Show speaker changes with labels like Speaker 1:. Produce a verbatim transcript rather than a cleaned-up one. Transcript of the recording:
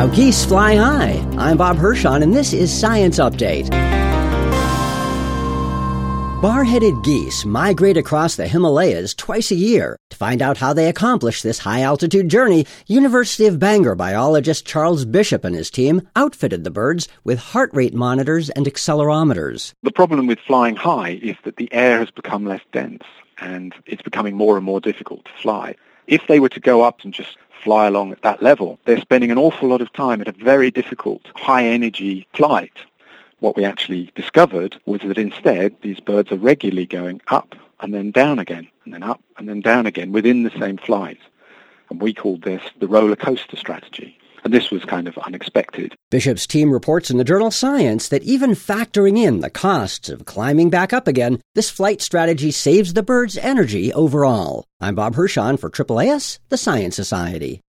Speaker 1: How geese fly high. I'm Bob Hirschon, and this is Science Update. Bar-headed geese migrate across the Himalayas twice a year. To find out how they accomplish this high-altitude journey, University of Bangor biologist Charles Bishop and his team outfitted the birds with heart rate monitors and accelerometers.
Speaker 2: The problem with flying high is that the air has become less dense, and it's becoming more and more difficult to fly. If they were to go up and just fly along at that level, they're spending an awful lot of time at a very difficult, high-energy flight. What we actually discovered was that instead these birds are regularly going up and then down again, and then up and then down again within the same flight. And we called this the roller coaster strategy. And this was kind of unexpected.
Speaker 1: Bishop's team reports in the journal Science that even factoring in the costs of climbing back up again, this flight strategy saves the birds energy overall. I'm Bob Hirschon for A A A S, the Science Society.